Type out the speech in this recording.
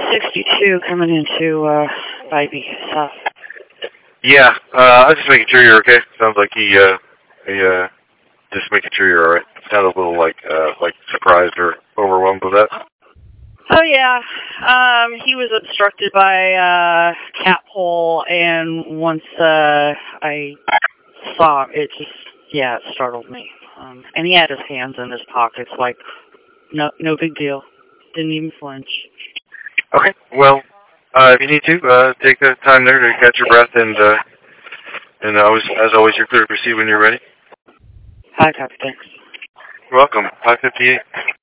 62 coming into Bybee South. Yeah, I was just making sure you're okay. Sounds like he just making sure you're alright. Sounded a little like surprised or overwhelmed with that. Oh yeah, he was obstructed by cat hole, and once I saw it, it startled me. And he had his hands in his pockets, like no big deal. Didn't even flinch. Okay, well, if you need to, take the time there to catch your breath, and as always, you're clear to proceed when you're ready. Hi, copy, thanks. You're welcome. 558.